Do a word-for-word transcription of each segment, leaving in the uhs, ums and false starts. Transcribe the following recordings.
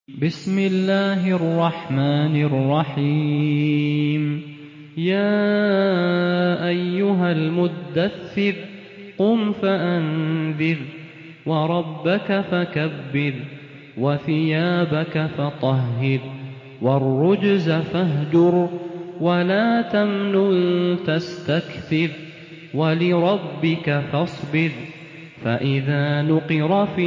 بسم الله الرحمن الرحيم يا أيها المدثر قم فأنذر وربك فكبر وثيابك فطهر والرجز فاهجر ولا تمنن تستكثر ولربك فاصبر فإذا نقر في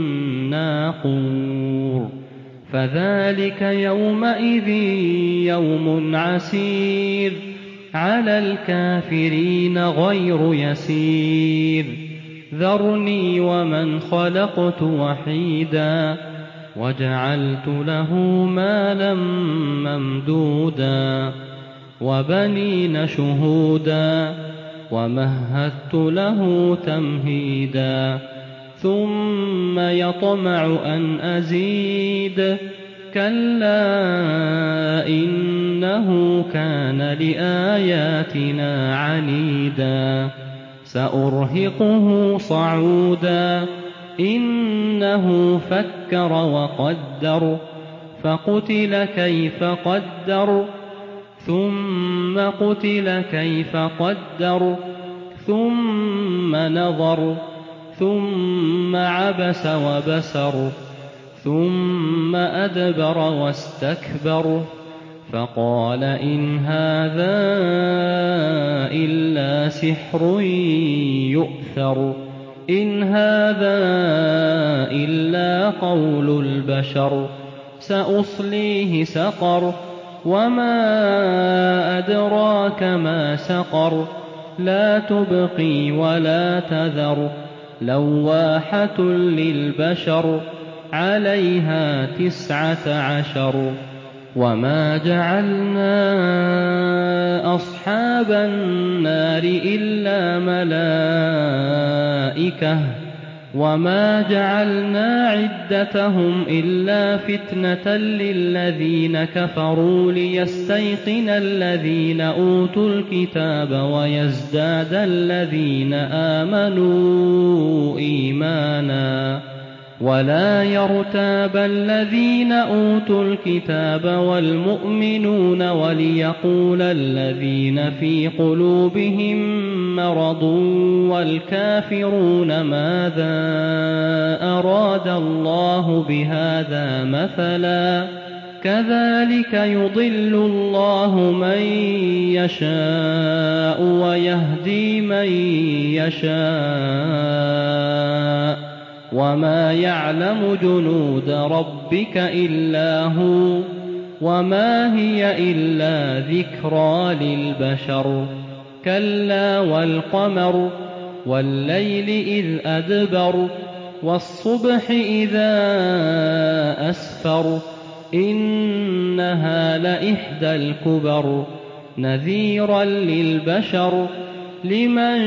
الناقور فذلك يومئذ يوم عسير على الكافرين غير يسير ذرني ومن خلقت وحيدا وجعلت له مالا ممدودا وبنين شهودا ومهدت له تمهيدا ثم يطمع أن أزيد كلا إنه كان لآياتنا عنيدا سأرهقه صعودا إنه فكر وقدر فقتل كيف قدر ثم قتل كيف قدر ثم نظر ثم عبس وبسر ثم أدبر واستكبر فقال إن هذا إلا سحر يؤثر إن هذا إلا قول البشر سأصليه سقر وما أدراك ما سقر لا تبقي ولا تذر لواحة للبشر عليها تسعة عشر وما جعلنا أصحاب النار إلا ملائكة وما جعلنا عدتهم إلا فتنة للذين كفروا ليستيقن الذين أوتوا الكتاب ويزداد الذين آمنوا إيمانا ولا يرتاب الذين أوتوا الكتاب والمؤمنون وليقول الذين في قلوبهم مرض والكافرون ماذا أراد الله بهذا مثلا كذلك يضل الله من يشاء ويهدي من يشاء وما يعلم جنود ربك إلا هو وما هي إلا ذكرى للبشر كلا والقمر والليل إذ أدبر والصبح إذا أسفر إنها لإحدى الكبر نذيرا للبشر لمن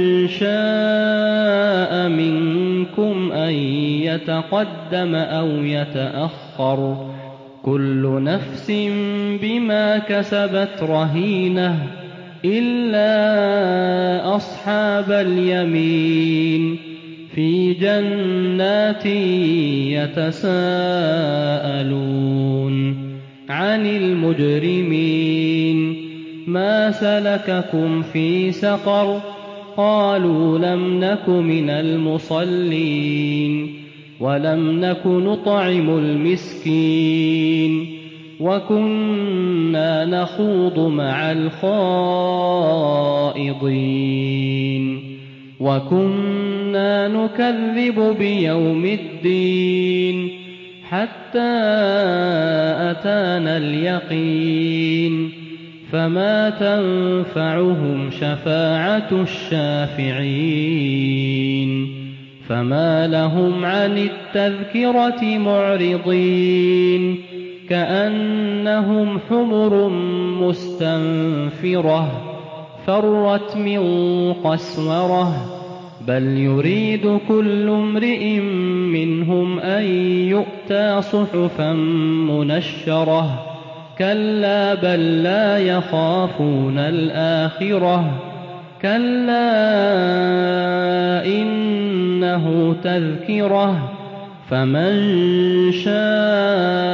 شاء منكم أن يتقدم أو يتأخر كل نفس بما كسبت رهينة إلا أصحاب اليمين في جنات يتساءلون عن المجرمين ما سلككم في سقر قالوا لم نك من المصلين ولم نك نطعم المسكين وكنا نخوض مع الخائضين وكنا نكذب بيوم الدين حتى أتانا اليقين فما تنفعهم شفاعة الشافعين فما لهم عن التذكرة معرضين كأنهم حمر مستنفرة فرت من قسورة بل يريد كل امرئ منهم أن يؤتى صحفا منشرة كلا بل لا يخافون الآخرة كلا إنه تذكرة فمن شاء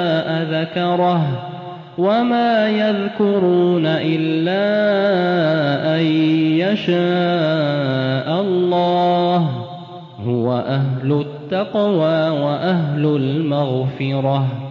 ذكره وما يذكرون إلا أن يشاء الله هو أهل التقوى وأهل المغفرة